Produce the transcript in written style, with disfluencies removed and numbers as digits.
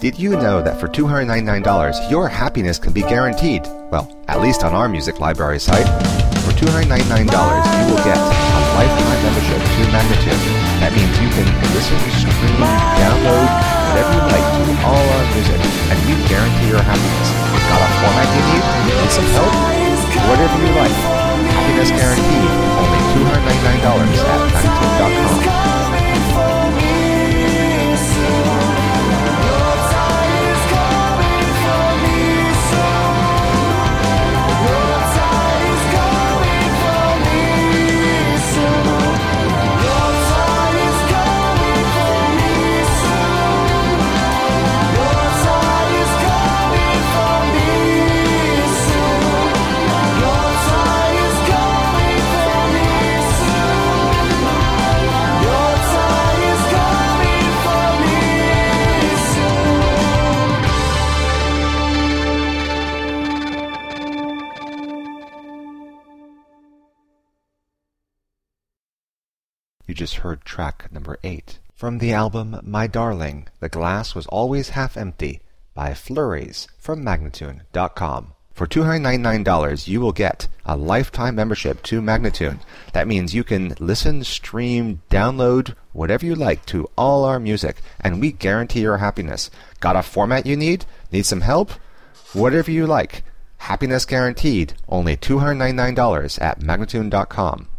Did you know that for $299, your happiness can be guaranteed? Well, at least on our music library site. For $299, you will get a lifetime membership to Magnatune. That means you can listen, stream, download, whatever you like to all our music, and we guarantee your happiness. Got a format you need? Need some help? Whatever you like. Happiness guaranteed. Only $299 at Magnatune.com. You just heard track number 8 from the album My Darling, The Glass Was Always Half Empty by Flurries from Magnatune.com. For $299, you will get a lifetime membership to Magnatune. That means you can listen, stream, download, whatever you like to all our music, and we guarantee your happiness. Got a format you need? Need some help? Whatever you like. Happiness guaranteed. Only $299 at Magnatune.com.